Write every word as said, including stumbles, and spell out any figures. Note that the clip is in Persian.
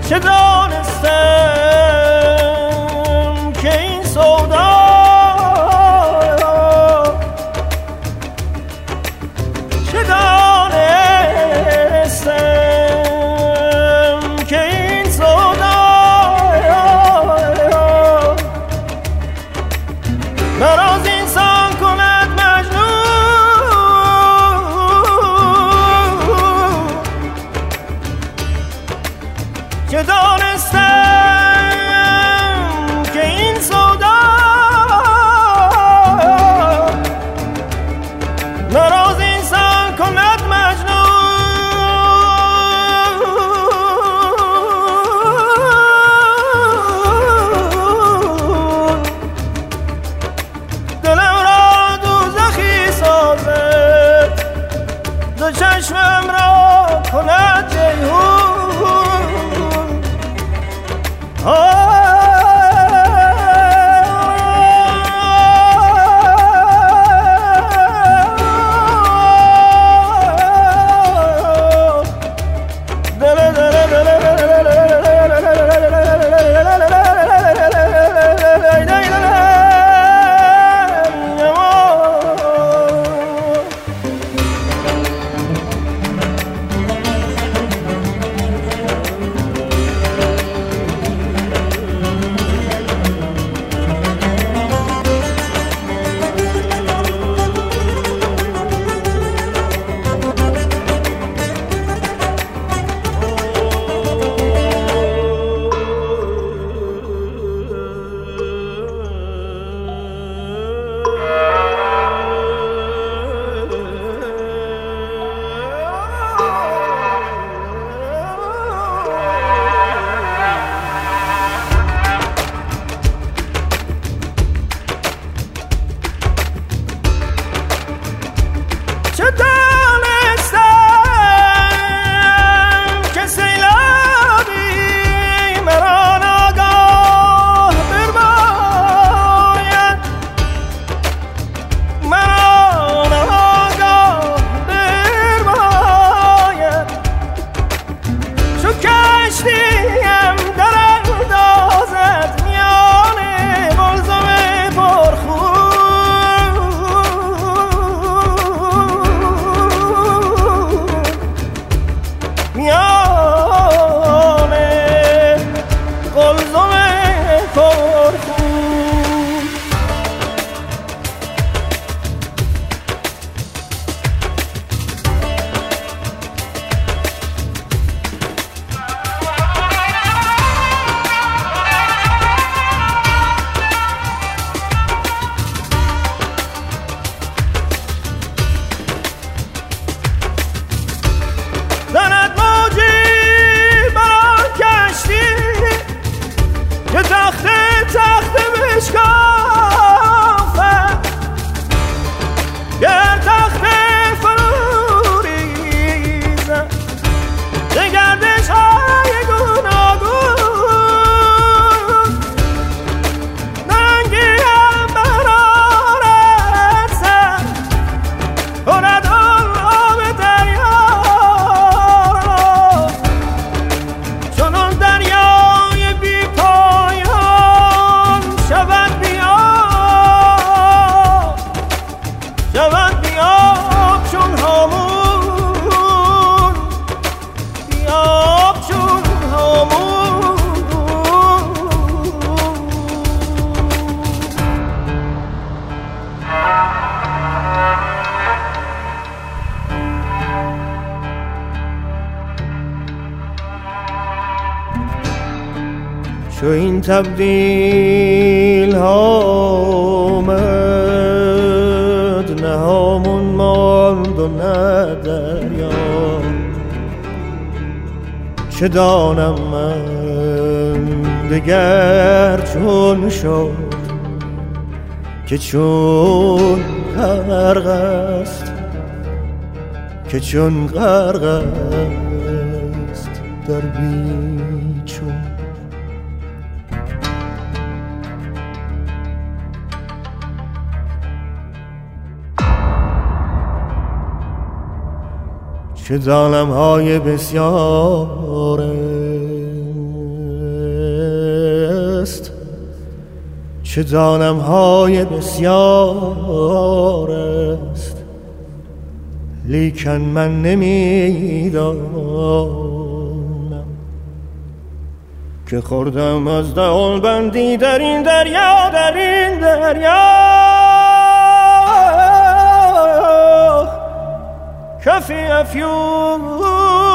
چه دانستم که این سودا چه دانستم که این سودا مرا از انسان کند مجنون چه دانستم که این سودا مرا از انسان کند مجنون دلم را دوزخی سازد دو چشمم را کند جیهون چه دانستم که سیلابی مرا ناگاه برباید مرا ناگاه برباید چو کشتیم در اندازد میان قلزم پرخون زند موجی بران کشتی که تخت تخت بشکافد گر تخت فرو ریزد ز گردش های گوناگون ننگی هم برآرد سر کند آب دریا شود بیاب چون هامون بیاب چون هامون چو این تبدیل آمد نه هامون ماند و نه دریا چه دانم من دگر چون شد که چون غرق است که چون غرق است در بیچون چه ظالم های بسیاره چه دانم های بسیار است لیکن من نمیدانم که خوردم از دهان بندی در این دریا در این دریا کفی افیون